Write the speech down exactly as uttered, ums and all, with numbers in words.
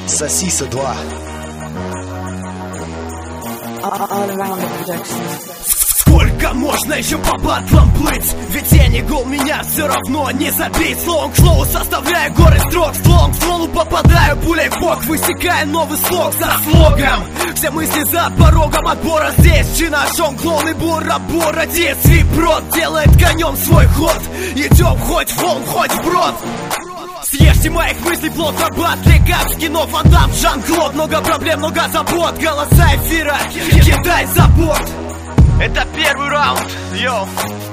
Сосиса два. Сколько можно еще по батлам плыть? Ведь я не гол, меня все равно не забить. Словом к слову составляю горы строк. Стволом к стволу попадаю пулей в бок, высекая новый слог за слогом. Все мысли за порогом отбора здесь. Чинашом клоун и бура-бура. Детский брод делает конем свой ход. Идем хоть в холм, хоть в брод. Съешьте моих мыслей плод на батле, как в кино Ван Дамм, Жан-Клод. Много проблем, много забот, голоса эфира кидай за борт. Это первый раунд, йоу.